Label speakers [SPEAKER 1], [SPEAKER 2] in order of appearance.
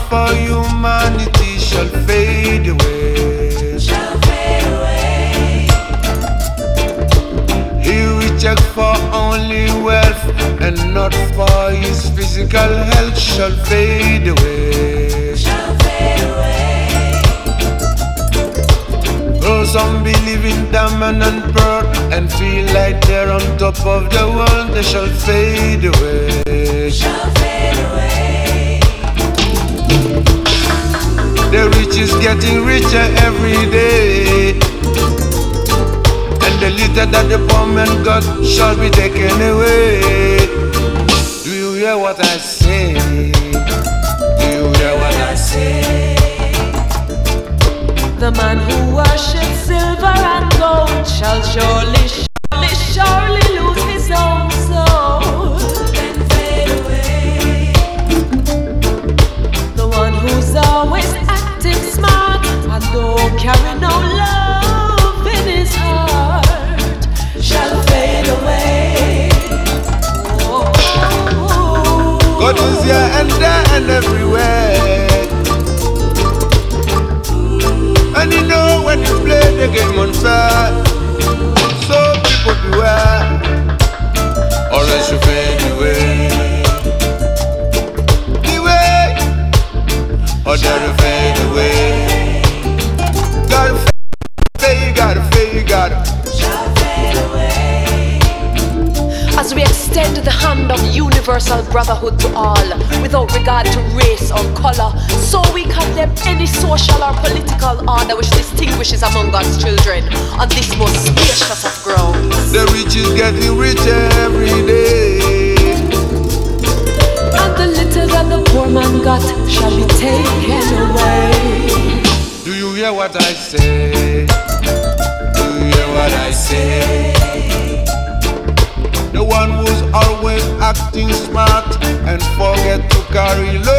[SPEAKER 1] for humanity shall fade away.
[SPEAKER 2] Shall fade away.
[SPEAKER 1] He reacheth for only wealth and not for his physical health shall fade away.
[SPEAKER 2] Shall fade away.
[SPEAKER 1] Though some believe in diamond and pearl and feel like they're on top of the world, they shall fade away.
[SPEAKER 2] Shall fade away.
[SPEAKER 1] The rich is getting richer every day, and the little that the poor man got shall be taken away. Do you hear what I say? Do you hear what I say?
[SPEAKER 2] The man who worships silver and gold shall surely, surely, surely lose his own soul and fade away. The one who's always acting smart and don't carry no love in his heart shall fade away.
[SPEAKER 1] God is here and there and everywhere, and you know when you play the game unfair. So people beware, or else you fade away. Beware, or then you fade away. Gotta fade, gotta fade, gotta.
[SPEAKER 2] Shall fade away. As we extend the hand of universal brotherhood to all, without regard to race or color, so we condemn any social or political order which distinguishes among God's children on this most spacious of grounds.
[SPEAKER 1] The rich is getting richer every day,
[SPEAKER 2] And the little that the poor man got shall be taken away.
[SPEAKER 1] do you hear what I say? Do you hear what I say? The one who's always acting smart and forget to carry love